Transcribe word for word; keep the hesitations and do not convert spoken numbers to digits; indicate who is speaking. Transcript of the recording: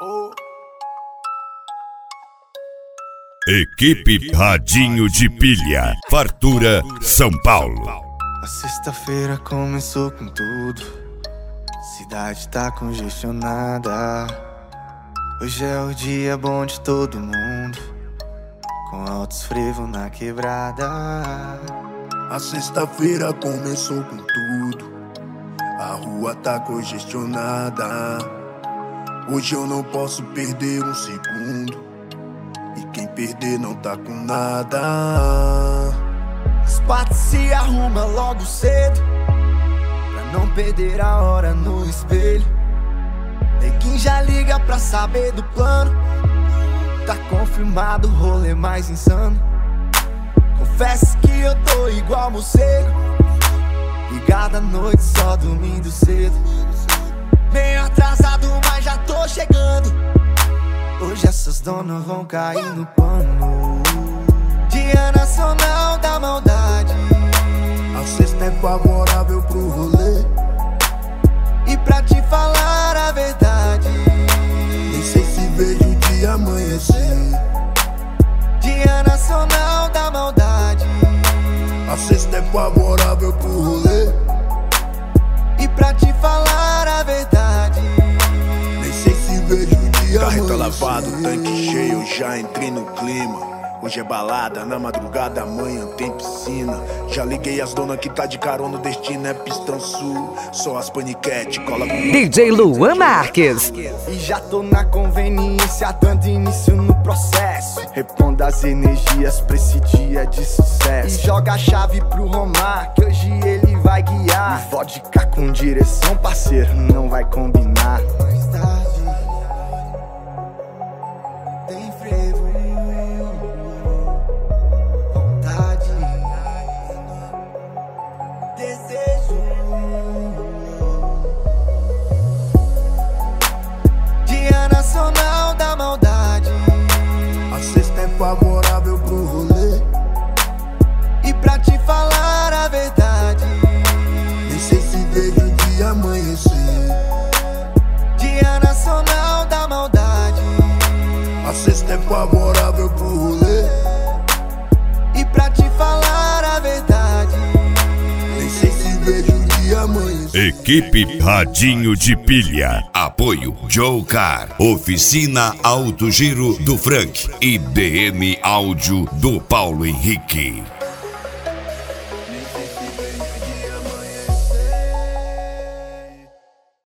Speaker 1: Equipe Radinho de Pilha, Fartura, São Paulo.
Speaker 2: A sexta-feira começou com tudo, cidade tá congestionada. Hoje é o dia bom de todo mundo, com altos frevos na quebrada.
Speaker 3: A sexta-feira começou com tudo, a rua tá congestionada. Hoje eu não posso perder um segundo, e quem perder não tá com nada.
Speaker 2: As partes se arruma logo cedo, pra não perder a hora no espelho. Neguinho já liga pra saber do plano, tá confirmado o rolê mais insano. Confesso que eu tô igual morcego, ligado à noite só dormindo cedo. Meio atrasado, mas já tô chegando. Hoje essas donas vão cair no pano. Dia Nacional da Maldade,
Speaker 3: a sexta é favorável pro rolê,
Speaker 2: e pra te falar a verdade,
Speaker 3: nem sei se vejo o dia amanhecer.
Speaker 2: Dia Nacional da Maldade,
Speaker 3: a sexta é favorável pro rolê,
Speaker 2: e pra te falar a verdade,
Speaker 3: nem sei se vejo o dia
Speaker 4: Carreta
Speaker 3: amanhecer.
Speaker 4: lavado, tanque cheio, já entrei no clima. Hoje é balada, na madrugada amanhã tem piscina. Já liguei as donas que tá de carona, o destino é Pistão Sul. Só as paniquete, cola com
Speaker 5: D J Luan Marques.
Speaker 2: E já tô na conveniência, dando início no processo. Reponda as energias pra esse dia de sucesso. E joga a chave pro Romar, que hoje ele vai guiar. E vodka com direção, parceiro, não vai combinar. Mais tarde tem frevo, vontade, desejo. Dia Nacional da Maldade,
Speaker 3: A sexta é favorável pro rolê,
Speaker 2: e pra te falar a verdade,
Speaker 3: nem sei se vejo o dia amanhecer.
Speaker 2: Dia Nacional da Maldade,
Speaker 3: A sexta é favorável pro rolê,
Speaker 2: e pra te falar a verdade,
Speaker 3: nem sei se vejo o dia amanhecer.
Speaker 1: Equipe Radinho de Pilha. Apoio Joe Car, Oficina Auto Giro do Frank e D M Áudio do Paulo Henrique.